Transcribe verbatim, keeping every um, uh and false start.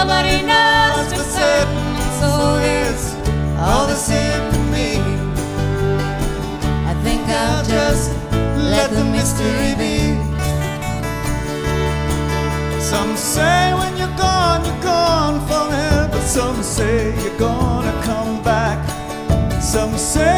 nobody knows for certain. So it's all the same to me. I think I'll just let the mystery be. Some say when you're gone, you're gone forever. Some say you're gonna come back. Some say